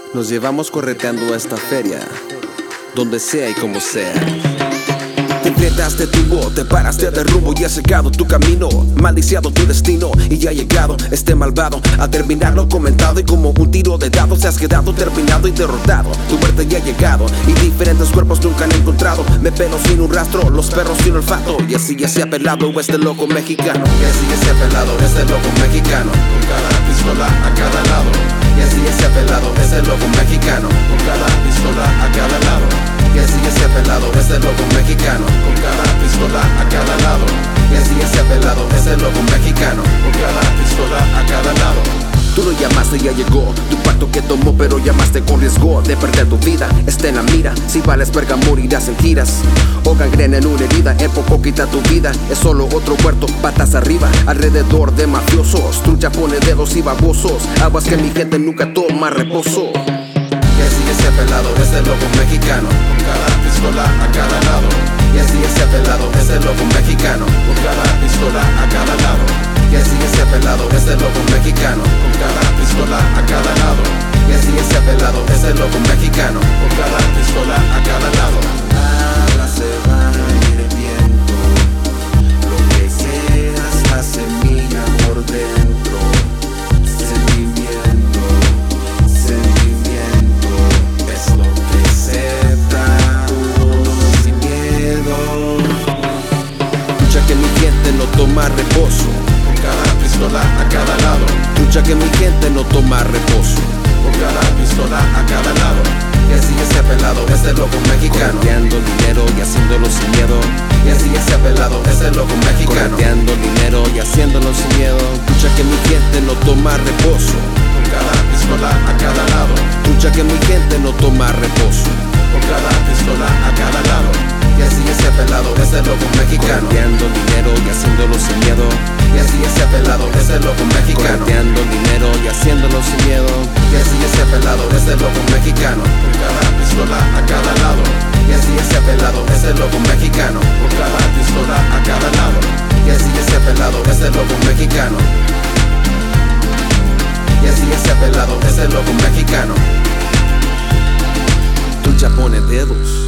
Nos llevamos correteando a esta feria, donde sea y como sea. Te enfrentas, te tumbó, te paraste de rumbo y has llegado tu camino. Maldiciado tu destino y ya ha llegado este malvado a terminar lo comentado. Y como un tiro de dados te has quedado terminado y derrotado. Tu muerte ya ha llegado y diferentes cuerpos nunca han encontrado. Me pelo sin un rastro, los perros sin olfato. Y así ya se ha pelado este loco mexicano. Y así ya se ha pelado este loco mexicano, con cada pistola a cada lado. Y así ya se ha pelado este loco mexicano, con cada pistola a cada lado. Y así ya se ha pelado este loco mexicano, con cada pistola a cada lado. Y así ya se ha pelado este loco mexicano, con cada pistola a cada lado. Tú lo llamaste y ya llegó, tu pacto que tomó pero llamaste con riesgo de perder tu vida. Está en la mira, si vales verga morirás en giras. O gangrena en una herida, en poco quita tu vida. Es solo otro muerto, patas arriba, alrededor de mafiosos. Trucha pone dedos y babosos, aguas que mi gente nunca toma reposo. Y así ya se ha pelado este loco mexicano, con cada pistola a cada lado. Y así ya se ha pelado este loco mexicano, con cada pistola a cada lado. Y así ya se ha pelado este loco mexicano, con cada pistola a cada lado. Y así ya se ha pelado este loco mexicano, con cada pistola a cada lado. Nada se va a ir el viento, lo que queda es la semilla por dentro. Sentimiento, sentimiento, es lo que acepta, sin miedo. Lucha que mi gente no toma reposo, Cada pistola a cada lado, lucha que mi gente no toma reposo. con cada pistola a cada lado. Y así ya se ha pelado este loco mexicano, Correteando dinero y haciéndolo sin miedo. y así ya se ha pelado este loco mexicano, Correteando dinero y haciéndolo sin miedo. Lucha que mi gente no toma reposo, con cada pistola a cada lado, lucha que mi gente no toma reposo. con cada pistola a cada lado. Y así ya se ha pelado este loco mexicano, Correteando dinero y haciéndolo sin miedo. y así ya se ha pelado este loco mexicano, Correteando dinero y haciéndolo sin miedo. y así ya se ha pelado este loco mexicano, con cada pistola a cada lado. Y así ya se ha pelado este loco mexicano, con cada pistola a cada lado. Y así ya se ha pelado este loco mexicano, y así ya se ha pelado este loco mexicano. Trucha pone dedos